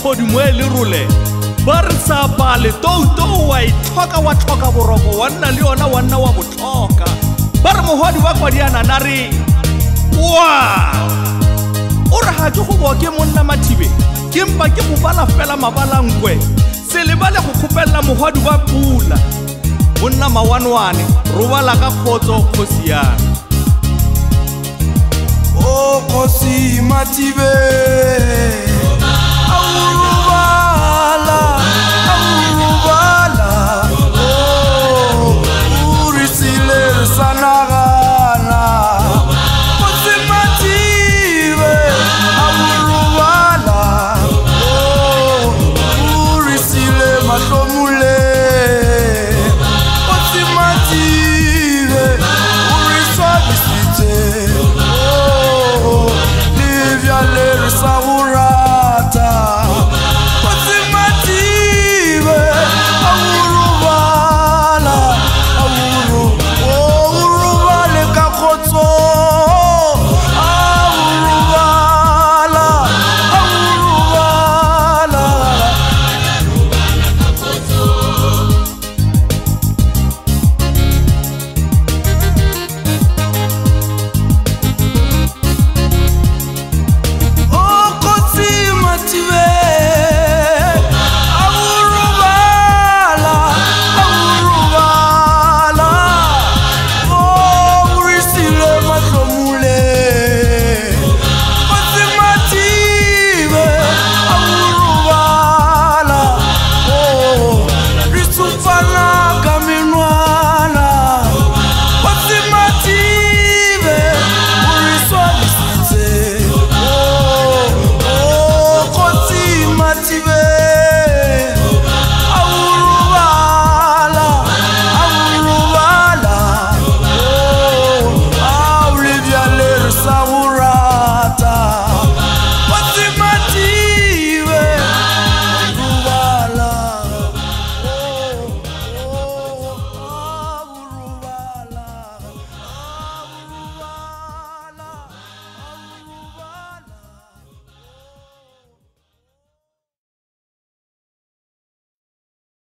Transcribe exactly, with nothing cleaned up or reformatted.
legodimo e le role ba re sa pale toutou wa ithoka wa thoka boroko wa nna le yona wa nna wa bothoka ba re mohodi wa kwadiana na re wa o re ha ke go bo ke monna Mathibe ke mpa ke go bala fela mabalankwe se le bale go khopella mohodi wa pula monna mawanwane robala ka khotso khosiana o Kgosi Mathibe